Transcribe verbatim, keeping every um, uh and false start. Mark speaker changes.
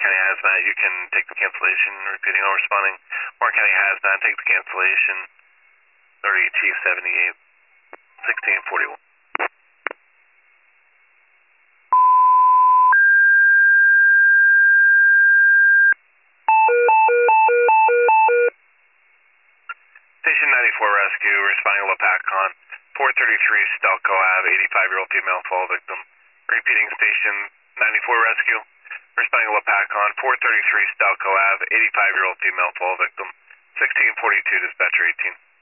Speaker 1: County Hazmat, you can take the cancellation. Repeating, all responding. Warren County Hazmat, take the cancellation. thirty Chief seventy-eight, sixteen forty-one. Station ninety-four Rescue, responding to Lapacon, four thirty-three Stelco Ave, eighty-five-year-old female fall victim. Repeating, Station ninety-four Rescue, responding to Lapacon, four thirty-three Stelco Ave, eighty-five-year-old female fall victim. sixteen forty-two, dispatcher eighteen.